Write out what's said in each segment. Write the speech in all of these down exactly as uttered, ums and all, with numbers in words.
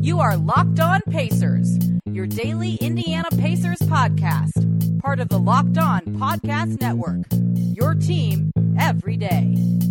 You are Locked On Pacers, your daily Indiana Pacers podcast, part of the Locked On Podcast Network, your team every day.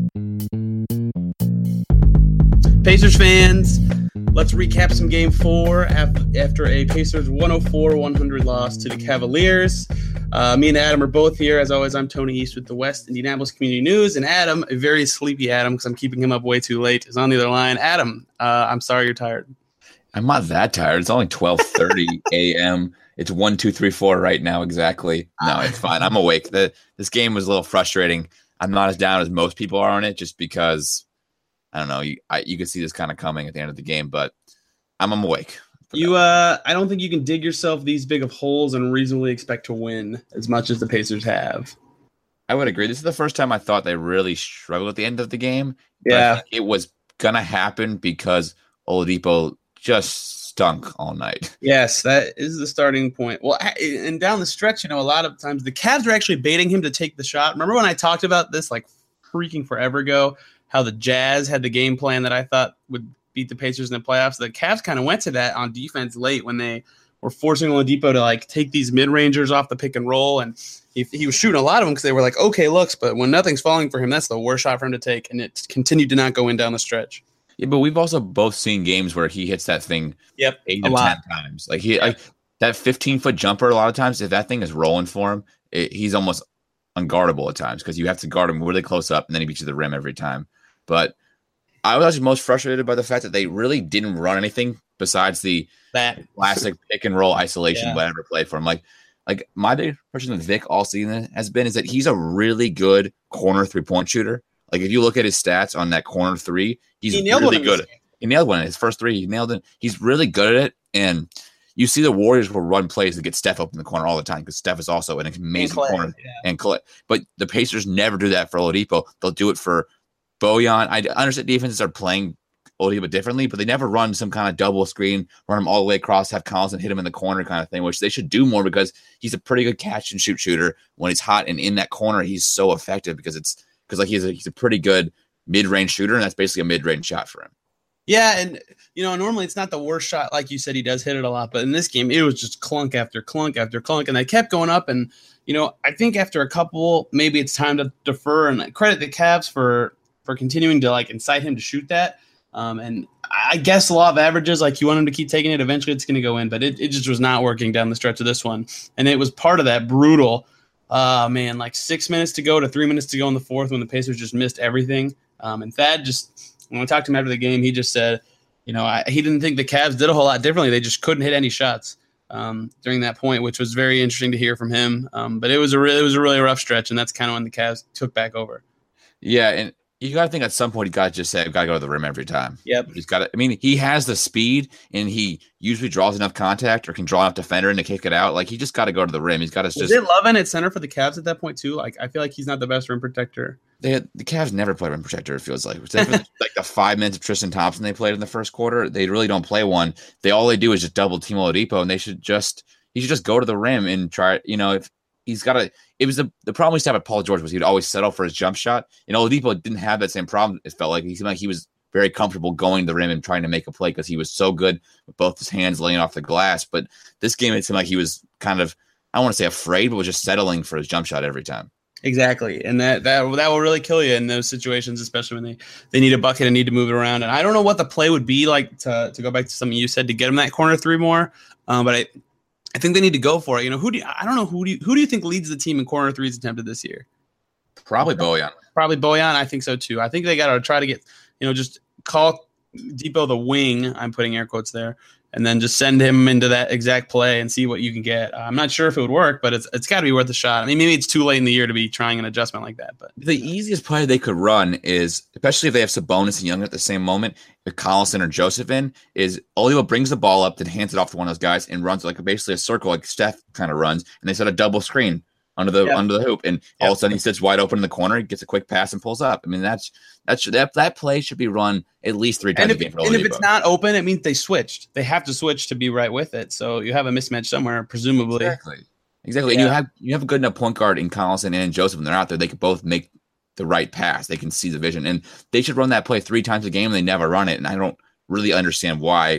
Pacers fans, let's recap some game four after a Pacers one oh four one hundred loss to the Cavaliers. Uh, me and Adam are both here. As always, I'm Tony East with the West Indianapolis Community News, and Adam, a very sleepy Adam, because I'm keeping him up way too late, is on the other line. Adam, uh, I'm sorry you're tired. I'm not that tired. It's only twelve thirty a.m. It's one, two, three, four right now exactly. No, it's fine. I'm awake. The, this game was a little frustrating. I'm not as down as most people are on it just because, I don't know, you, I, you could see this kind of coming at the end of the game, but I'm, I'm awake. You, uh, I don't think you can dig yourself these big of holes and reasonably expect to win as much as the Pacers have. I would agree. This is the first time I thought they really struggled at the end of the game. Yeah. I think it was going to happen because Oladipo just stunk all night. Yes, that is the starting point. Well, and down the stretch, you know, a lot of times the Cavs are actually baiting him to take the shot. Remember when I talked about this like freaking forever ago, how the Jazz had the game plan that I thought would beat the Pacers in the playoffs? The Cavs kind of went to that on defense late when they were forcing Oladipo to like take these mid-rangers off the pick and roll, and he, he was shooting a lot of them because they were like okay looks, but when nothing's falling for him, that's the worst shot for him to take, and it continued to not go in down the stretch. Yeah, but we've also both seen games where he hits that thing yep, eight to ten times. Like he, yeah. like that fifteen-foot jumper. A lot of times, if that thing is rolling for him, it, he's almost unguardable at times because you have to guard him really close up, and then he beats you to the rim every time. But I was actually most frustrated by the fact that they really didn't run anything besides the that classic pick and roll isolation, yeah. whatever played for him. Like, like my big impression of Vic all season has been is that he's a really good corner three-point shooter. Like if you look at his stats on that corner three, he's he really good. He nailed one in his first three. He nailed it. He's really good at it. And you see the Warriors will run plays to get Steph up in the corner all the time because Steph is also an amazing and corner. Yeah. And Clay. But the Pacers never do that for Oladipo. They'll do it for Bojan. I understand defenses are playing Oladipo differently, but they never run some kind of double screen, run him all the way across, have Collins hit him in the corner kind of thing, which they should do more because he's a pretty good catch and shoot shooter. When he's hot and in that corner, he's so effective because it's because like he's a he's a pretty good mid-range shooter, and that's basically a mid-range shot for him. Yeah, and you know, normally it's not the worst shot, like you said, he does hit it a lot, but in this game it was just clunk after clunk after clunk, and they kept going up. And you know, I think after a couple, maybe it's time to defer and credit the Cavs for for continuing to like incite him to shoot that. Um, and I guess the law of averages, like you want him to keep taking it, eventually it's going to go in, but it, it just was not working down the stretch of this one, and it was part of that brutal. Uh, man, like six minutes to go to three minutes to go in the fourth when the Pacers just missed everything. Um, and Thad just, when I talked to him after the game, he just said, you know, I, he didn't think the Cavs did a whole lot differently. They just couldn't hit any shots um, during that point, which was very interesting to hear from him. Um, but it was a really, it was a really rough stretch, and that's kind of when the Cavs took back over. Yeah, and you got to think at some point you got to just say, I've got to go to the rim every time. Yep. He's got to, I mean, he has the speed and he usually draws enough contact or can draw enough defender in to kick it out. Like, he just got to go to the rim. He's got to just. Is it Lovin at center for the Cavs at that point, too? Like, I feel like he's not the best rim protector. They had, the Cavs never play rim protector, it feels like. Except for like the five minutes of Tristan Thompson they played in the first quarter. They really don't play one. They all they do is just double team Oladipo, and they should just, he should just go to the rim and try, you know, if. He's got to. It was the the problem we used to have with Paul George was he'd always settle for his jump shot. And Oladipo didn't have that same problem. It felt like he seemed like he was very comfortable going to the rim and trying to make a play because he was so good with both his hands laying off the glass. But this game, it seemed like he was kind of, I don't want to say afraid, but was just settling for his jump shot every time. Exactly, and that that that will really kill you in those situations, especially when they, they need a bucket and need to move it around. And I don't know what the play would be like to to go back to something you said to get him that corner three more, um, but I. I think they need to go for it. You know, who do you, I don't know who do you, who do you think leads the team in corner threes attempted this year? Probably Bojan. Probably Bojan. I think so too. I think they got to try to get, you know, just call Depot the wing. I'm putting air quotes there, and then just send him into that exact play and see what you can get. Uh, I'm not sure if it would work, but it's it's got to be worth a shot. I mean, maybe it's too late in the year to be trying an adjustment like that. But the easiest play they could run is, especially if they have Sabonis and Young at the same moment, if Collison or Joseph in, is Oladipo brings the ball up, then hands it off to one of those guys and runs like basically a circle like Steph kind of runs, and they set a double screen under the yep. under the hoop, and yep. all of a sudden he sits wide open in the corner, he gets a quick pass and pulls up. I mean, that's that's that that play should be run at least three times and if, a game for Oladipo. And if it's not open, it means they switched. They have to switch to be right with it. So you have a mismatch somewhere, presumably. Exactly. Exactly. Yeah. And you have you have a good enough point guard in Collison and in Joseph, when they're out there, they could both make the right pass. They can see the vision. And they should run that play three times a game, and they never run it. And I don't really understand why.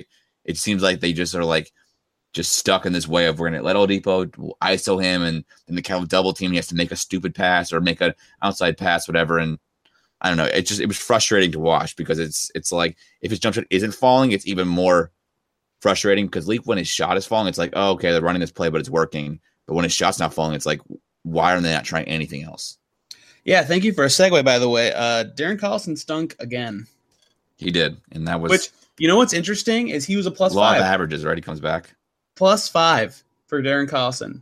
it seems like they just are like just stuck in this way of we're going to let Oladipo I S O him, and then the Cavs double team. He has to make a stupid pass or make an outside pass, whatever. And I don't know. It just it was frustrating to watch because it's it's like if his jump shot isn't falling, it's even more frustrating because Leak when his shot is falling, it's like, oh, okay, they're running this play, but it's working. But when his shot's not falling, it's like, why are they not trying anything else? Yeah, thank you for a segue, by the way. Uh, Darren Collison stunk again. He did, and that was... Which, you know what's interesting is he was a plus a lot five. of averages, right? He comes back. Plus five for Darren Collison.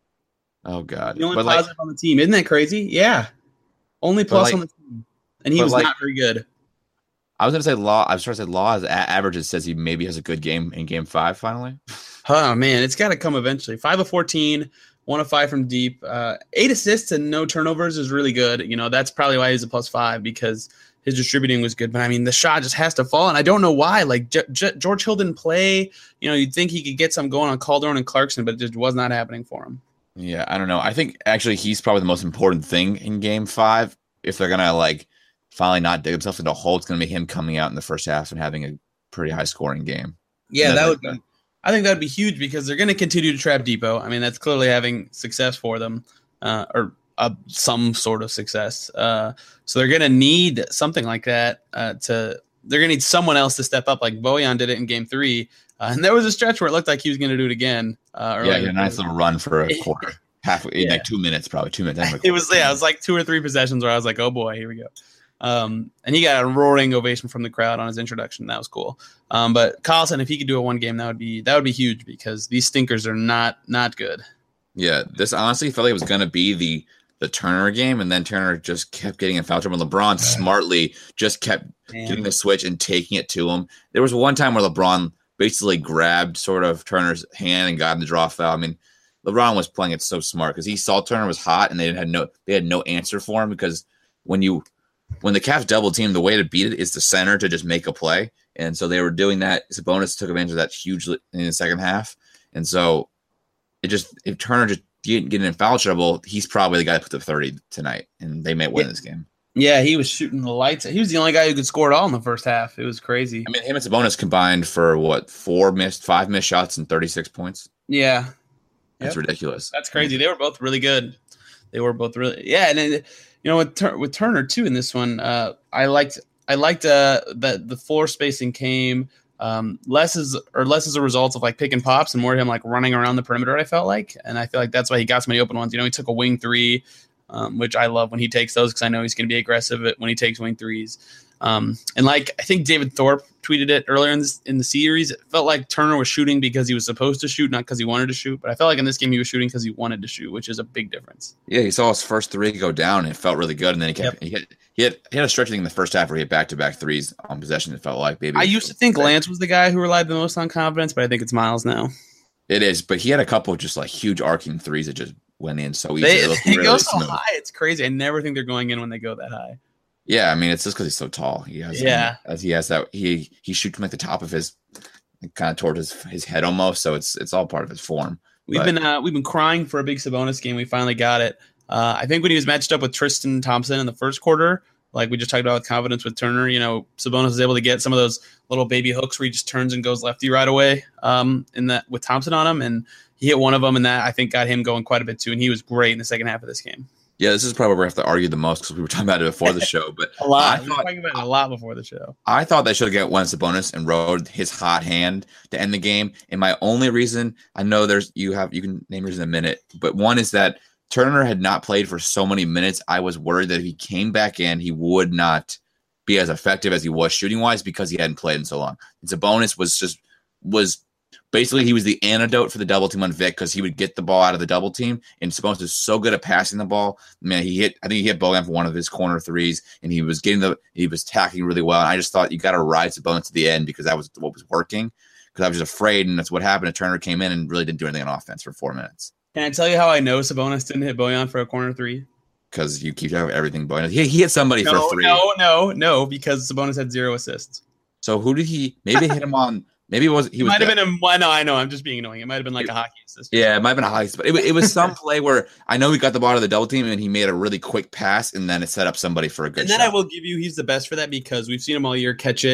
Oh, God. The only but positive like, on the team. Isn't that crazy? Yeah. Only plus like, on the team. And he was like, not very good. I was going to say Law. I was trying to say Law as a- averages says he maybe has a good game in game five finally. Oh, man. It's got to come eventually. five of fourteen. One of five from deep. Uh, eight assists and no turnovers is really good. You know, that's probably why he's a plus five because his distributing was good. But, I mean, the shot just has to fall, and I don't know why. Like, J- J- George Hill didn't play. You know, you'd think he could get some going on Calderon and Clarkson, but it just was not happening for him. Yeah, I don't know. I think, actually, he's probably the most important thing in game five. If they're going to, like, finally not dig themselves into a hole, it's going to be him coming out in the first half and having a pretty high-scoring game. Yeah, that would like be – I think that would be huge because they're going to continue to trap Depot. I mean, that's clearly having success for them, uh, or uh, some sort of success. Uh, so they're going to need something like that uh, to. They're going to need someone else to step up. Like Bojan did it in Game Three, uh, and there was a stretch where it looked like he was going to do it again. Uh, yeah, he had a nice little run for a quarter, half yeah. like two minutes, probably two minutes. It was yeah, it was like two or three possessions where I was like, oh boy, here we go. Um, and he got a roaring ovation from the crowd on his introduction. That was cool. Um, but Collison, if he could do a one game, that would be that would be huge because these stinkers are not not good. Yeah, this honestly felt like it was going to be the the Turner game, and then Turner just kept getting in foul trouble. LeBron smartly just kept Man. getting the switch and taking it to him. There was one time where LeBron basically grabbed sort of Turner's hand and got him to draw a foul. I mean, LeBron was playing it so smart because he saw Turner was hot, and they had no they had no answer for him because when you When the Cavs double team, the way to beat it is the center to just make a play. And so they were doing that. Sabonis took advantage of that hugely in the second half. And so it just, if Turner just didn't get in foul trouble, he's probably the guy that put the thirty tonight. And they may win yeah. this game. Yeah, he was shooting the lights. He was the only guy who could score at all in the first half. It was crazy. I mean, him and Sabonis combined for what, four missed, five missed shots and thirty-six points? Yeah. That's yep. ridiculous. That's crazy. They were both really good. They were both really, yeah. And then, you know, with Tur- with Turner too in this one, uh, I liked I liked uh, that the floor spacing came um, less as or less as a result of like pick and pops and more him like running around the perimeter. I felt like, and I feel like that's why he got so many open ones. You know, he took a wing three, um, which I love when he takes those because I know he's going to be aggressive when he takes wing threes. Um, and like I think David Thorpe tweeted it earlier in this, in the series, it felt like Turner was shooting because he was supposed to shoot, not because he wanted to shoot. But I felt like in this game he was shooting because he wanted to shoot, which is a big difference. Yeah, he saw his first three go down and it felt really good. And then he kept, yep. he, hit, he, had, he had a stretch in the first half where he had back-to-back threes on possession. It felt like maybe. I used to think Lance was the guy who relied the most on confidence, but I think it's Miles now. It is, but he had a couple of just like huge arcing threes that just went in so easy. They, it they really go so smooth. high, it's crazy. I never think they're going in when they go that high. Yeah, I mean it's just because he's so tall. He has, yeah, as he has that he he shoots from like the top of his, kind of toward his his head almost. So it's it's all part of his form. We've but, been uh, we've been crying for a big Sabonis game. We finally got it. Uh, I think when he was matched up with Tristan Thompson in the first quarter, like we just talked about with confidence with Turner, you know, Sabonis was able to get some of those little baby hooks where he just turns and goes lefty right away. Um, in that with Thompson on him, and he hit one of them, and that I think got him going quite a bit too. And he was great in the second half of this game. Yeah, this is probably where we have to argue the most because we were talking about it before the show. But a lot. I we were talking about it a lot before the show. I thought they should have got one Sabonis and rode his hot hand to end the game. And my only reason, I know there's you have you can name yours in a minute, but one is that Turner had not played for so many minutes. I was worried that if he came back in, he would not be as effective as he was shooting wise because he hadn't played in so long. And Sabonis was just was. Basically, he was the antidote for the double team on Vic because he would get the ball out of the double team. And Sabonis is so good at passing the ball. Man, he hit. I think he hit Bojan for one of his corner threes, and he was getting the. He was tacking really well. And I just thought you got to ride Sabonis to the end because that was what was working. Because I was just afraid, and that's what happened. And Turner came in and really didn't do anything on offense for four minutes. Can I tell you how I know Sabonis didn't hit Bojan for a corner three? Because you keep having everything Bojan. He, he hit somebody no, for three. No, no, no. Because Sabonis had zero assists. So who did he? Maybe hit him on. Maybe it was he it was might have been a well, no, I know I'm just being annoying. It might have been like it, a hockey assist. Yeah, it might have been a hockey assist, but it, it was some play where I know he got the ball to the double team and he made a really quick pass and then it set up somebody for a good And then shot. I will give you he's the best for that because we've seen him all year catch it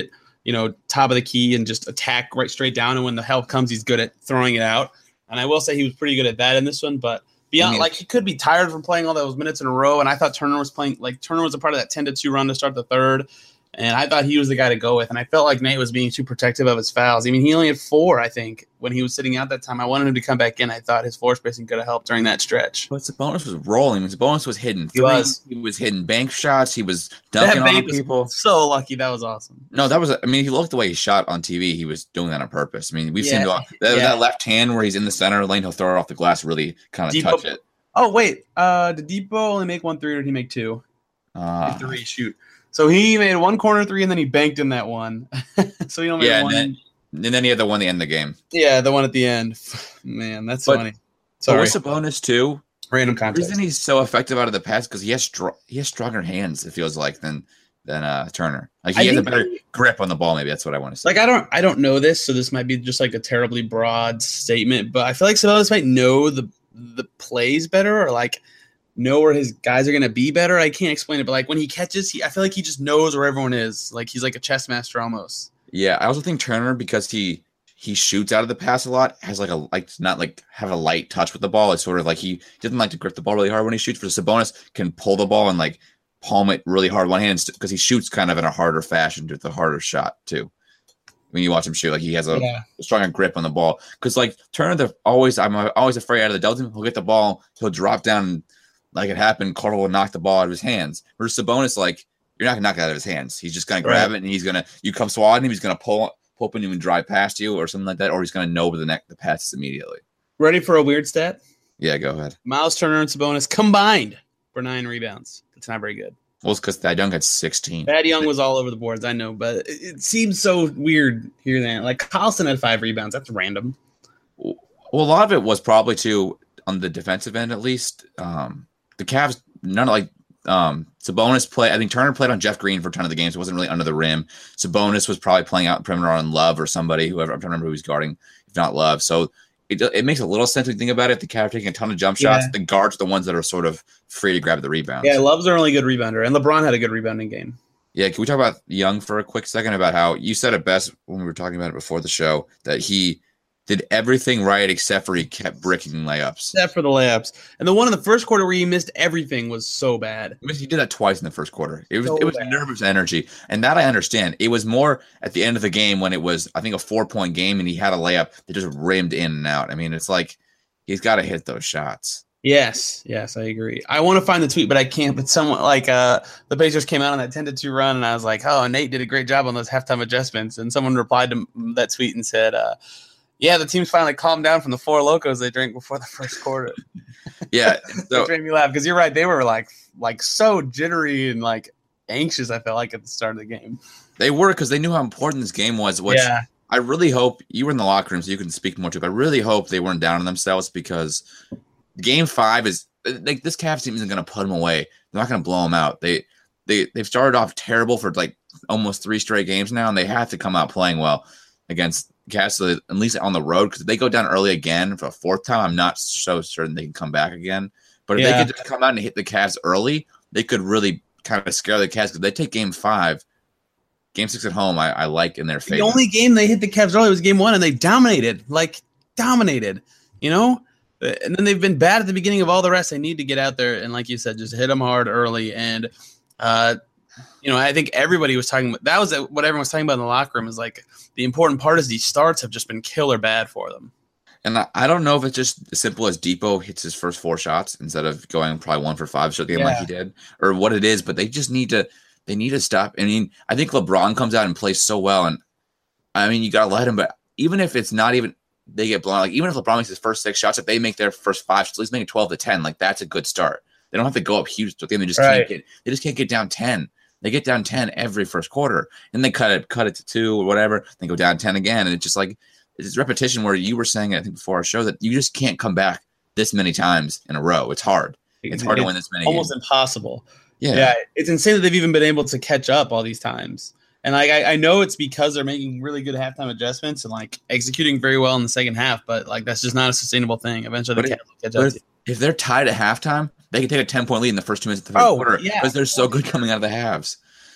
you know, top of the key and just attack right straight down. And when the help comes, he's good at throwing it out. And I will say he was pretty good at that in this one. But beyond, I mean, like he could be tired from playing all those minutes in a row. And I thought Turner was playing like Turner was a part of that ten to two run to start the third. And I thought he was the guy to go with. And I felt like Nate was being too protective of his fouls. I mean, he only had four, I think, when he was sitting out that time. I wanted him to come back in. I thought his floor spacing could have helped during that stretch. But Sabonis was rolling. Sabonis was hitting He was. He was hitting bank shots. He was dunking on people. So lucky. That was awesome. No, that was, I mean, he looked the way he shot on T V. He was doing that on purpose. I mean, we've Yeah. seen that, that, Yeah. that left hand where he's in the center lane. He'll throw it off the glass, really kind of Depot- touch it. Oh, wait. Uh, did Depot only make one three or did he make two? Uh, Three, shoot. So he made one corner three and then he banked in that one. So he only yeah, made and one. then, and then he had the one at the end of the game. Yeah, the one at the end. Man, that's But- funny. So Sorry. with Sabonis too, Random the context. reason he's so effective out of the pass because he has str- he has stronger hands. It feels like than than uh, Turner. Like he I has a think- better grip on the ball. Maybe that's what I want to say. Like I don't I don't know this, so this might be just like a terribly broad statement, but I feel like Sabonis might know the the plays better or like know where his guys are gonna be better. I can't explain it, but like when he catches, he I feel like he just knows where everyone is. Like he's like a chess master almost. Yeah, I also think Turner because he he shoots out of the pass a lot has like a like not like have a light touch with the ball. It's sort of like he doesn't like to grip the ball really hard when he shoots. For Sabonis can pull the ball and like palm it really hard one hand because he shoots kind of in a harder fashion with a harder shot too. When you watch him shoot, like he has a Yeah. stronger grip on the ball. Because like Turner, the always I'm always afraid out of the double team. He'll get the ball, he'll drop down like it happened. Carter will knock the ball out of his hands. Versus Sabonis, like you're not gonna knock it out of his hands. He's just gonna grab Right. it and he's gonna you come swatting him. He's gonna pull pull up and even drive past you or something like that, or he's gonna know where the neck the pass is immediately. Ready for a weird stat? Yeah, go ahead. Miles Turner and Sabonis combined for nine rebounds. That's not very good. Well, it's because Thad Young had sixteen. Thad Young was all over the boards, I know, but it, it seems so weird here and there. Like Carlson had five rebounds. That's random. Well, a lot of it was probably too on the defensive end, at least. Um, the Cavs, none of like um, Sabonis play. I think Turner played on Jeff Green for a ton of the games. It wasn't really under the rim. Sabonis was probably playing out perimeter on Love or somebody, whoever. I'm trying to remember who he's guarding, if not Love. So it it makes a little sense when you think about it. The Cavs are taking a ton of jump shots. Yeah. The guards are the ones that are sort of free to grab the rebounds. Yeah, Love's a really good rebounder, and LeBron had a good rebounding game. Yeah, can we talk about Young for a quick second about how you said it best when we were talking about it before the show that he did everything right except for he kept bricking layups. Except for the layups. And the one in the first quarter where he missed everything was so bad. I mean, he did that twice in the first quarter. It was So it was bad. nervous energy, and that I understand. It was more at the end of the game when it was I think a four point game, and he had a layup that just rimmed in and out. I mean, it's like he's got to hit those shots. Yes, yes, I agree. I want to find the tweet, but I can't. But someone like uh, the Pacers came out on that ten to two run, and I was like, "Oh, Nate did a great job on those halftime adjustments." And someone replied to that tweet and said, uh, "Yeah, the team's finally calmed down from the four locos they drank before the first quarter." Yeah, so Which made me laugh because you're right; they were like like so jittery and like anxious. I felt like at the start of the game. they were because they knew how important this game was. Which Yeah. I really hope you were in the locker room, so you can speak more to. But I really hope they weren't down on themselves because game five is like this Cavs team isn't going to put them away. They're not going to blow them out. They they they've started off terrible for like almost three straight games now, and they have to come out playing well against Cavs, so at least on the road. Because if they go down early again for a fourth time, I'm not so certain they can come back again. But if Yeah. they could just come out and hit the Cavs early, they could really kind of scare the Cavs. Because they take game five, game six at home. I, I like in their favor. The only game they hit the Cavs early was game one, and they dominated, like dominated, you know. And then they've been bad at the beginning of all the rest. They need to get out there and, like you said, just hit them hard early. And uh, you know, I think everybody was talking about that was what everyone was talking about in the locker room. Is like the important part is these starts have just been killer bad for them. And I, I don't know if it's just as simple as Depot hits his first four shots instead of going probably one for five shot game Yeah. like he did, or what it is. But they just need to they need to stop. I mean, I think LeBron comes out and plays so well, and I mean, you gotta let him. But even if it's not even they get blown, like even if LeBron makes his first six shots, if they make their first five, at least make it twelve to ten, like that's a good start. They don't have to go up huge. They just Right. can't get they just can't get down ten. They get down ten every first quarter, and they cut it cut it to two or whatever. They go down ten again, and it's just like. It's repetition where you were saying, I think before our show, that you just can't come back this many times in a row. It's hard. It's hard to win this many Almost games. impossible. Yeah. Yeah, it's insane that they've even been able to catch up all these times. And like I, I know it's because they're making really good halftime adjustments and like executing very well in the second half, but like that's just not a sustainable thing. Eventually, But they it- can't catch But up. if, if they're tied at halftime, they can take a ten-point lead in the first two minutes of the third Oh, quarter yeah. because they're so good coming out of the halves.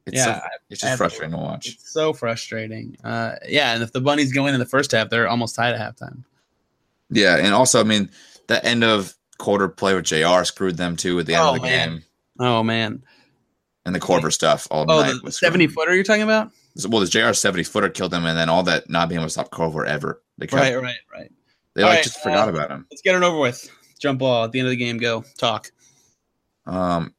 It's yeah, so, it's just frustrating to watch. It's so frustrating. Uh, yeah, and if the Bunnies go in in the first half, they're almost tied at halftime. Yeah, and also, I mean, the end of quarter play with J R screwed them too at the end oh, of the man. game. Oh man! And the Corver stuff all oh, night. the seventy footer you're talking about? Well, the J R seventy footer killed them, and then all that not being able to stop Corver ever. They kept, right, right, right. They all like right, just forgot uh, about him. Let's get it over with. Jump ball at the end of the game. Go talk. Um.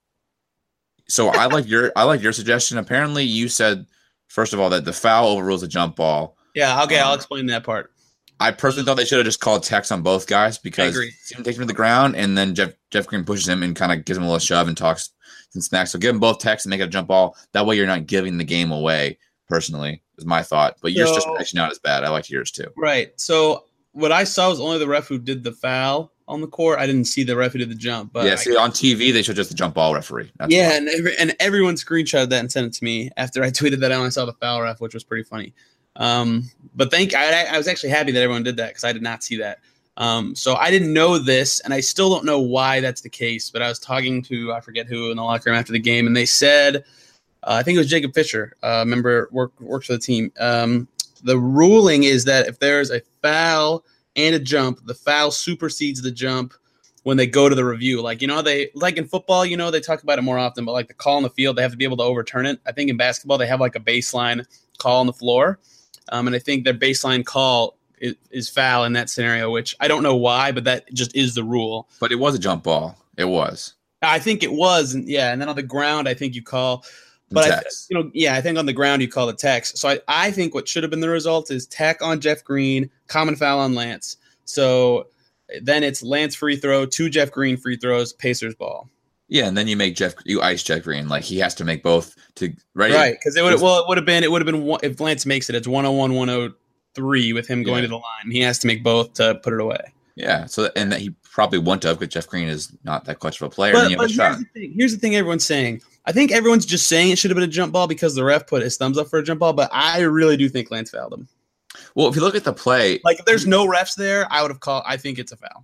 So I like your I like your suggestion. Apparently, you said first of all that the foul overrules the jump ball. Yeah. Okay. Um, I'll explain that part. I personally thought they should have just called Tex on both guys because he takes him to the ground, and then Jeff Jeff Green pushes him and kind of gives him a little shove and talks some snacks. So give them both Tex and make it a jump ball. That way, you're not giving the game away. Personally, is my thought. But yours just actually not as bad. I liked yours too. Right. So what I saw was only the ref who did the foul on the court. I didn't see the ref who did the jump. But yeah, see, on T V they showed just the jump ball referee. That's yeah, and every, and everyone screenshotted that and sent it to me after I tweeted that out and I saw the foul ref, which was pretty funny. Um, but thank I, I was actually happy that everyone did that because I did not see that. Um, so I didn't know this, and I still don't know why that's the case. But I was talking to I forget who in the locker room after the game, and they said, uh, I think it was Jacob Fisher, uh, member work works for the team. Um, the ruling is that if there's a foul and a jump, the foul supersedes the jump when they go to the review. Like, you know, they like in football, you know, they talk about it more often, but like the call on the field, they have to be able to overturn it. I think in basketball, they have like a baseline call on the floor. Um, and I think their baseline call is, is foul in that scenario, which I don't know why, but that just is the rule. But it was a jump ball. It was. I think it was. And yeah. And then on the ground, I think you call, but I, you know, yeah, I think on the ground you call the Tex. So I, I think what should have been the result is tech on Jeff Green, common foul on Lance. So then it's Lance free throw, two Jeff Green free throws, Pacers ball. Yeah, and then you make Jeff, you ice Jeff Green. Like he has to make both to right, right? Because it would well, it would have been, it would have been one, if Lance makes it, it's one oh one, one oh three with him going yeah. to the line. He has to make both to put it away. Yeah. So and that he probably wouldn't have because Jeff Green is not that clutch of a player. But, and you have but a here's shot. the thing. Here's the thing. Everyone's saying. I think everyone's just saying it should have been a jump ball because the ref put his thumbs up for a jump ball. But I really do think Lance fouled him. Well, if you look at the play, like if there's no refs there, I would have called. I think it's a foul.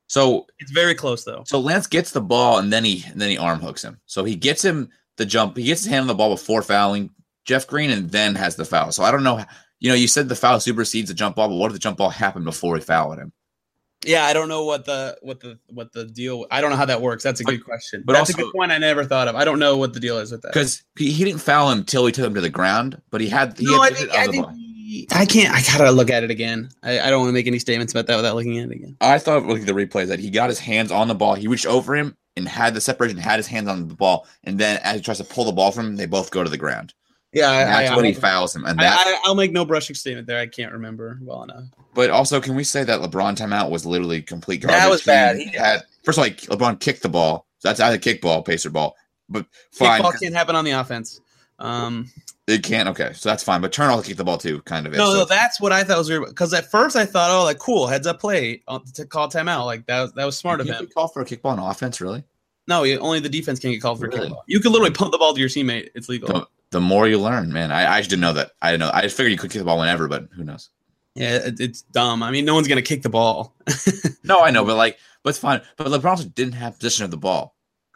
So it's very close though. So Lance gets the ball and then he and then he arm hooks him. So he gets him the jump. He gets his hand on the ball before fouling Jeff Green and then has the foul. So I don't know. You know, you said the foul supersedes the jump ball, but what if the jump ball happened before he fouled him? Yeah, I don't know what the what the what the deal. I don't know how that works. That's a but, good question. But that's also, a good point I never thought of. I don't know what the deal is with that because he, he didn't foul him till he took him to the ground. But he had. He no, had I think, I, think he, I can't. I gotta look at it again. I, I don't want to make any statements about that without looking at it again. I thought looking at the replays that he got his hands on the ball. He reached over him and had the separation, had his hands on the ball, and then as he tries to pull the ball from him, they both go to the ground. Yeah, and that's I, when I, he fouls him. And I, that, I, I'll make no brushing statement there. I can't remember well enough. But also, can we say that LeBron timeout was literally complete garbage? That was bad. He had first of all, LeBron kicked the ball. So that's either kickball, pacer ball. But fine, kickball can't happen on the offense. Um, it can't. Okay, so that's fine. But turn off kick the ball too, kind of. No, so no, that's what I thought was weird. Because at first I thought, oh, like cool, heads up play to call timeout. Like that was that was smart of him. Call for a kickball on offense, really? No, only the defense can get called for really? kickball. You can literally pump the ball to your teammate. It's legal. The, the more you learn, man. I, I just didn't know that. I didn't know. I just figured you could kick the ball whenever, but who knows? Yeah, it, it's dumb. I mean, no one's gonna kick the ball. No, I know, but like, but it's fine. But LeBron also didn't have possession of the ball.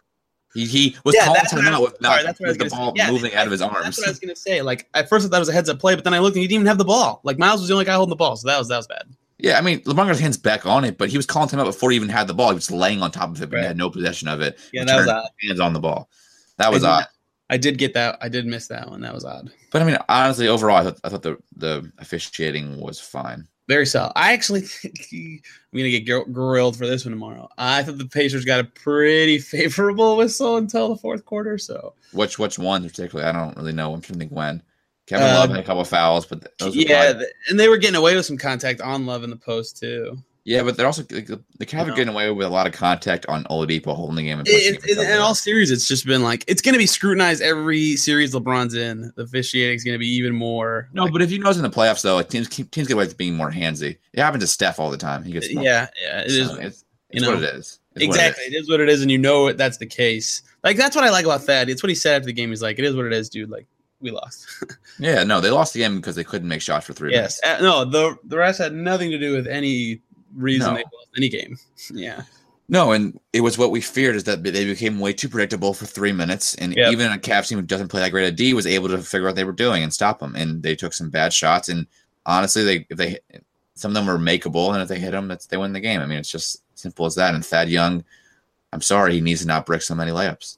He he was yeah, calling timeout with, sorry, that's with the ball yeah, moving out of his arms. That's what I was gonna say. Like at first I thought it was a heads up play, but then I looked and he didn't even have the ball. Like Miles was the only guy holding the ball, so that was that was bad. Yeah, I mean, LeBron got his hands back on it, but he was calling timeout before he even had the ball. He was laying on top of it, but right. He had no possession of it. Yeah, that was odd. Hands on the ball. That was I odd. Did, I did get that. I did miss that one. That was odd. But I mean, honestly, overall, I thought, I thought the the officiating was fine. Very solid. I actually think I'm going to get grilled for this one tomorrow. I thought the Pacers got a pretty favorable whistle until the fourth quarter. So which which one particularly? I don't really know. I'm trying to think when. Kevin uh, Love had a couple of fouls, but those yeah, probably... and they were getting away with some contact on Love in the post too. Yeah, but they're also they kind of getting away with a lot of contact on Oladipo holding the game. And it, it, in all series, it's just been like it's going to be scrutinized every series LeBron's in. The officiating is going to be even more. No, like, but if you notice in the playoffs though, like teams teams get away with being more handsy. It happens to Steph all the time. He gets yeah, yeah. It so is. It's, it's you know, what it is. It's exactly, it is. it is what it is, and you know it, that's the case. Like that's what I like about Thad. It's what he said after the game. He's like, "It is what it is, dude." Like. We lost. Yeah, no, they lost the game because they couldn't make shots for three yes. minutes. Uh, no, the the rest had nothing to do with any reason no. they lost any game. Yeah. No, and it was what we feared is that they became way too predictable for three minutes. And yep. even a Cavs team who doesn't play that great at D was able to figure out what they were doing and stop them. And they took some bad shots. And honestly, they if they some of them were makeable, and if they hit them, that's they win the game. I mean, it's just simple as that. And Thad Young, I'm sorry, he needs to not brick so many layups.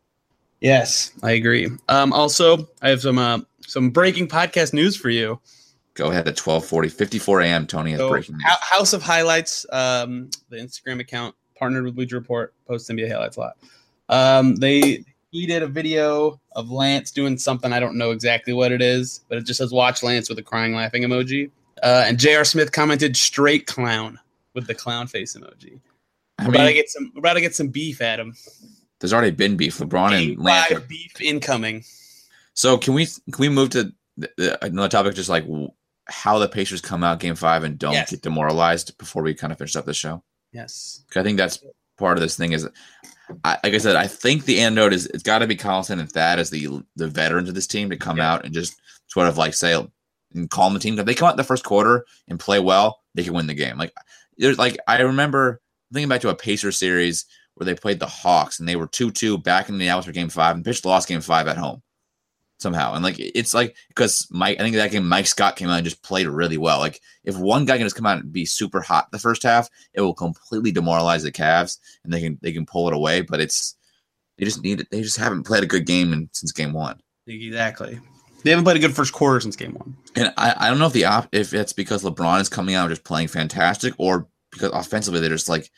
Yes, I agree. Um, also, I have some uh, some breaking podcast news for you. Go ahead at twelve forty, fifty-four a.m. Tony has so, breaking news. House of Highlights, um, the Instagram account, partnered with Bleacher Report, posts N B A highlights a lot. Um, they he did a video of Lance doing something. I don't know exactly what it is, but it just says "Watch Lance" with a crying, laughing emoji. Uh, and J R. Smith commented "straight clown" with the clown face emoji. I we're mean, about to get some. We're about to get some beef at him. There's already been beef. LeBron Game and Lance. Five beef incoming. So can we can we move to the, the, another topic? Just like how the Pacers come out Game Five and don't yes. get demoralized before we kind of finish up the show. Yes, I think that's part of this thing. Is I, like I said, I think the antidote is it's got to be Collison and Thad as the the veterans of this team to come yeah. out and just sort of like say and calm the team. If they come out in the first quarter and play well, they can win the game. Like there's like I remember thinking back to a Pacers series where they played the Hawks and they were two two back in the hours for Game Five and pitched lost Game Five at home somehow. And like it's like because Mike, I think that game Mike Scott came out and just played really well. Like if one guy can just come out and be super hot the first half, it will completely demoralize the Cavs and they can they can pull it away. But it's they just need it. They just haven't played a good game in, since Game One. Exactly. They haven't played a good first quarter since Game One. And I, I don't know if the op, if it's because LeBron is coming out and just playing fantastic or because offensively they're just like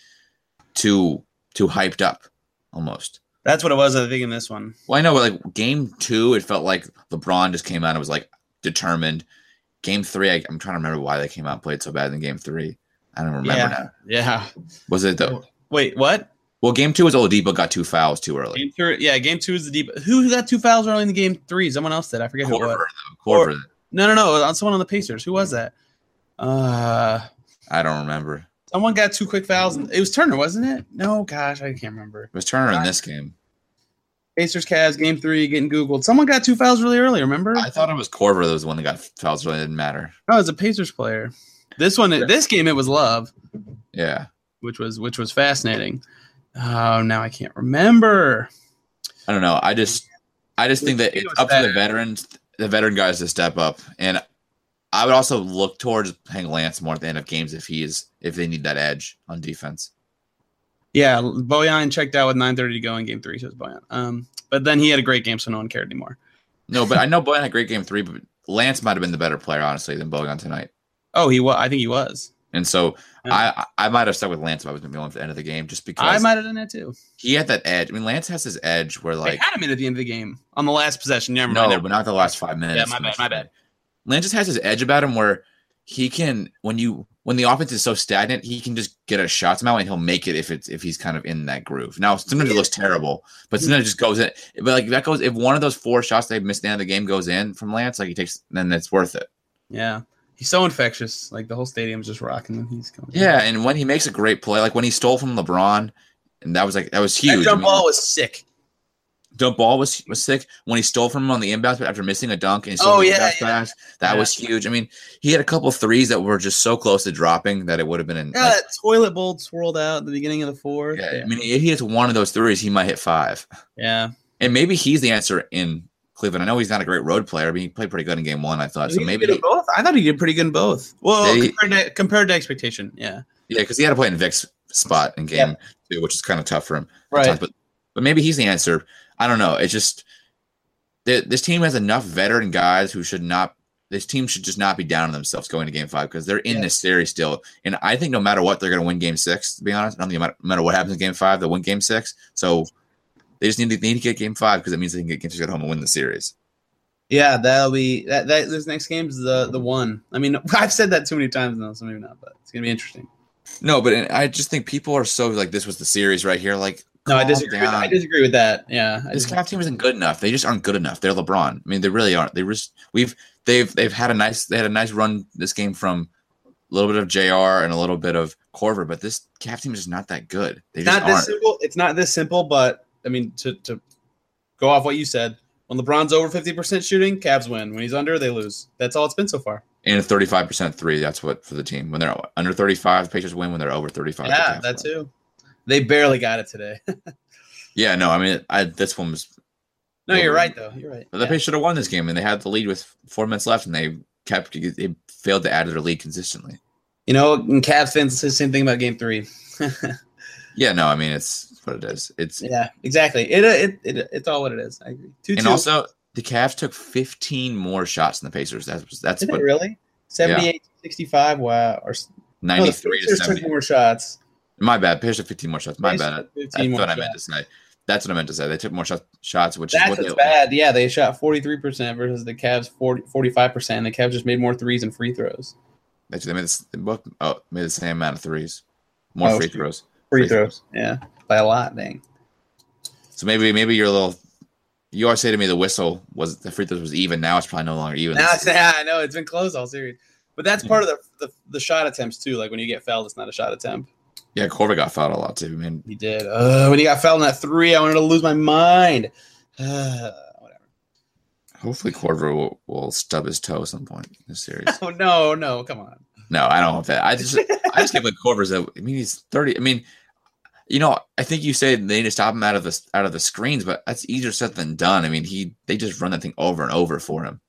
too too hyped up almost. That's what it was, I think, in this one. Well, I know, but like game two, it felt like LeBron just came out and was like determined. Game three, I, I'm trying to remember why they came out and played so bad in game three. I don't remember yeah. now. Yeah. Was it though? Wait, what? Well, game two was Oladipo got two fouls too early. Game two, yeah, game two is the deep. Who got two fouls early in the game three? Someone else did. I forget Korver, who it was. Though. Korver. Or, no, no, no. Someone on the Pacers. Who was that? Uh, I don't remember. Someone got two quick fouls. It was Turner, wasn't it? No, gosh, I can't remember. It was Turner in this game. Pacers, Cavs, game three, getting Googled. Someone got two fouls really early, remember? I thought it was Korver that was the one that got fouls really didn't matter. No, it was a Pacers player. This one, yeah. This game, it was Love. Yeah. Which was which was fascinating. Oh, now I can't remember. I don't know. I just I just think that it's up to the veterans, the veteran guys to step up. And I would also look towards playing Lance more at the end of games if he is if they need that edge on defense. Yeah, Bojan checked out with nine thirty to go in game three, says Bojan. Um, but then he had a great game, so no one cared anymore. No, but I know Bojan had a great game three, but Lance might have been the better player, honestly, than Bojan tonight. Oh, he was. I think he was. And so yeah. I I might have stuck with Lance if I was going to be on for the end of the game, just because I might have done that too. He had that edge. I mean, Lance has his edge where like they had him in at the end of the game on the last possession. Never no, mind. but not the last five minutes. Yeah, my bad. My bad. Lance just has his edge about him where he can when you when the offense is so stagnant, he can just get a shot somehow and he'll make it if it's if he's kind of in that groove. Now sometimes it looks terrible, but sometimes it just goes in. But like that goes if one of those four shots they missed at the end of the game goes in from Lance, like he takes, then it's worth it. Yeah. He's so infectious. Like the whole stadium's just rocking when he's coming. Yeah, and when he makes a great play, like when he stole from LeBron, and that was like that was huge. That jump I mean, ball was sick. Jump ball was was sick when he stole from him on the inbounds, but after missing a dunk and he stole oh, the yeah, inbounds yeah. pass, that yeah. was huge. I mean, he had a couple of threes that were just so close to dropping that it would have been in. Yeah, like, that toilet bowl swirled out at the beginning of the fourth. Yeah, yeah, I mean, if he hits one of those threes, he might hit five. Yeah, and maybe he's the answer in Cleveland. I know he's not a great road player, but he played pretty good in game one, I thought. He so maybe he, both. I thought he did pretty good in both. Well, he, compared, to, compared to expectation, yeah. Yeah, because he had to play in Vic's spot in game yeah. two, which is kind of tough for him. Right. Times, but, but maybe he's the answer. I don't know. It's just this team has enough veteran guys who should not – this team should just not be down on themselves going to game five because they're in yeah. this series still. And I think no matter what, they're going to win game six, to be honest. I don't think no matter what happens in game five, they'll win game six. So they just need to, need to get game five because it means they can get game six at home and win the series. Yeah, that'll be that. That this next game is the the one. I mean, I've said that too many times now, so maybe not, but it's gonna be interesting. No, but I just think people are so like this was the series right here. Like, no, I disagree. With, I disagree with that. Yeah, I this Cavs team isn't good enough. They just aren't good enough. They're LeBron. I mean, they really aren't. They just we've they've they've had a nice they had a nice run this game from a little bit of J R and a little bit of Korver, but this Cavs team is just not that good. They just not this aren't. simple. It's not this simple, but I mean to to go off what you said. When LeBron's over fifty percent shooting, Cavs win. When he's under, they lose. That's all it's been so far. And a thirty-five percent three, that's what for the team. When they're under thirty-five, the Pacers win. When they're over thirty-five, yeah, that too. They barely got it today. yeah, no, I mean, I this one was. No, you're right though. You're right. The yeah. Pacers should have won this game, and they had the lead with four minutes left, and they kept they failed to add to their lead consistently. You know, and Cavs fans say the same thing about Game Three. yeah, no, I mean it's what it is. It's yeah, exactly. It it, it it's all what it is. I agree. Two, and two. also the Cavs took fifteen more shots than the Pacers. That's that's Did what, it really seventy-eight yeah. sixty-five. Wow, or ninety-three no, to seventy. Took more shots. My bad. Pacers took fifteen more shots. My bad. That's what shots. I meant to say. That's what I meant to say. They took more shot, shots, which That's is what what's bad. Yeah, they shot forty-three percent versus the Cavs forty, forty-five percent. The Cavs just made more threes and free throws. They made, this, they both oh, made the same amount of threes. More oh, free throws. Free, free throws. throws. Yeah, by a lot, dang. So maybe maybe you're a little – you always say to me the whistle was – the free throws was even. Now it's probably no longer even. Now it's, yeah, I know. It's been close all series. But that's part yeah. of the, the the shot attempts too. Like when you get fouled, it's not a shot attempt. Yeah, Korver got fouled a lot too, man. He did. Uh, when he got fouled in that three, I wanted to lose my mind. Uh, whatever. Hopefully, Korver will, will stub his toe at some point in this series. Oh no, no, come on. No, I don't want that. I just, I just can't believe Korver's. I mean, he's thirty. I mean, you know, I think you say they need to stop him out of the out of the screens, but that's easier said than done. I mean, he they just run that thing over and over for him.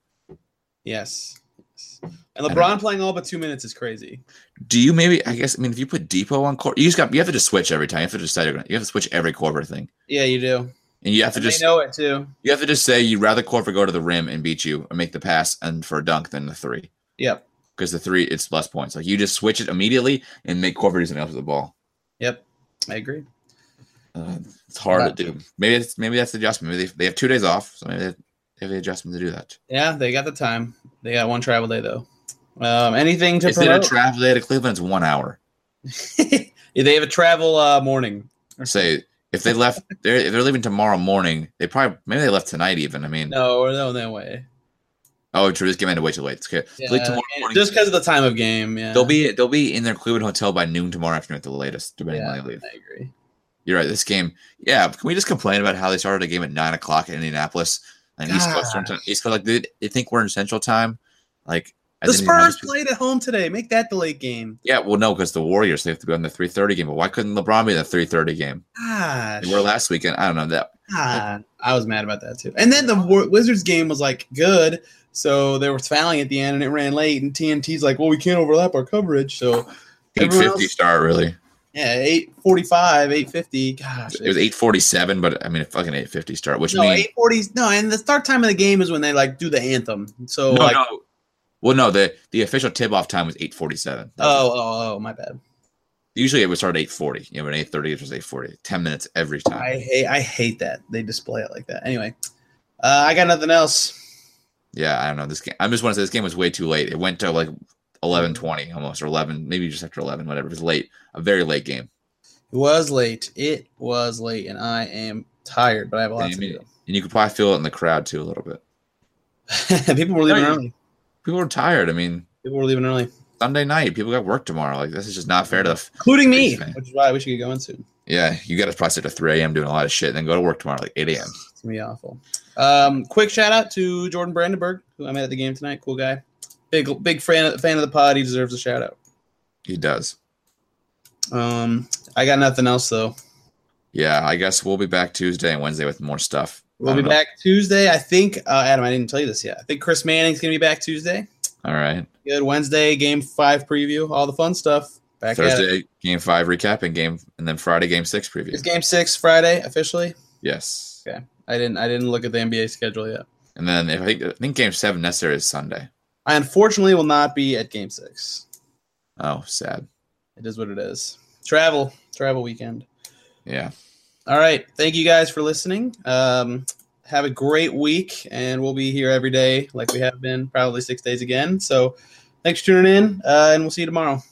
Yes. And LeBron playing all but two minutes is crazy. Do you maybe? I guess. I mean, if you put Depot on court, you just got. You have to just switch every time. You have to decide. You have to switch every Korver thing. Yeah, you do. And you have to and just they know it too. You have to just say you'd rather Korver go to the rim and beat you or make the pass and for a dunk than the three. Yep. Because the three, it's less points. Like you just switch it immediately and make Korver do something else with the ball. Yep, I agree. Uh, it's hard Not to do. Maybe it's maybe that's the adjustment. Maybe they, they have two days off, so maybe they have the adjustment to do that. Yeah, they got the time. They got one travel day though. Um, anything to Instead of travel day to Cleveland, it's one hour. Yeah, they have a travel uh, morning. Say if they left, they're if they're leaving tomorrow morning. They probably maybe they left tonight even. I mean, no, no, no way. Oh, true. This game ended way too late. It's okay. Yeah, tomorrow morning, just because of the time of game. Yeah, they'll be they'll be in their Cleveland hotel by noon tomorrow afternoon at the latest, depending yeah, on when they leave. I agree. You're right. This game, yeah. Can we just complain about how they started a game at nine o'clock in Indianapolis and East Coast? East Coast, like they, they think we're in Central Time, like. The Spurs played at home today. Make that the late game. Yeah, well, no, because the Warriors, they have to be on the three thirty game. But why couldn't LeBron be in the three thirty game? Gosh. They were last weekend. I don't know that. God, I was mad about that, too. And then the Wizards game was, like, good. So they were fouling at the end, and it ran late. And T N T's like, well, we can't overlap our coverage. So eight fifty start, really. Yeah, eight forty-five, eight fifty. Gosh. It was eight forty-seven, but, I mean, a fucking eight fifty start. Which no, means, eight forty. No, and the start time of the game is when they, like, do the anthem. So, no, like. No. Well, no, the, the official tip-off time was eight forty-seven. Oh, oh, oh, my bad. Usually it would start at eight forty. You know, at eight thirty it was eight forty. Ten minutes every time. I hate I hate that. They display it like that. Anyway, uh, I got nothing else. Yeah, I don't know. This game. I just want to say this game was way too late. It went to like eleven twenty almost, or eleven, maybe just after eleven, whatever. It was late. A very late game. It was late. It was late, and I am tired, but I have a lot and to mean, do. And you could probably feel it in the crowd, too, a little bit. People were leaving early. People were tired. I mean, people were leaving early. Sunday night, people got work tomorrow. Like this is just not fair to, including me, which is why we should get going soon. Yeah, you got to probably sit at three a.m. doing a lot of shit, and then go to work tomorrow like eight a.m. It's gonna be awful. Um, quick shout out to Jordan Brandenburg, who I met at the game tonight. Cool guy, big big fan fan of the pod. He deserves a shout out. He does. Um, I got nothing else though. Yeah, I guess we'll be back Tuesday and Wednesday with more stuff. We'll be know. back Tuesday. I think, uh, Adam, I didn't tell you this yet. I think Chris Manning's going to be back Tuesday. All right. Good. Wednesday, game five preview, all the fun stuff. Back Thursday, game five recap and game, and then Friday, game six preview. Is game six Friday officially? Yes. Okay. I didn't. I didn't look at the N B A schedule yet. And then if I think, I think game seven necessary is Sunday. I unfortunately will not be at game six. Oh, sad. It is what it is. Travel, travel weekend. Yeah. All right. Thank you guys for listening. Um, have a great week, and we'll be here every day like we have been, probably six days again. So thanks for tuning in, uh, and we'll see you tomorrow.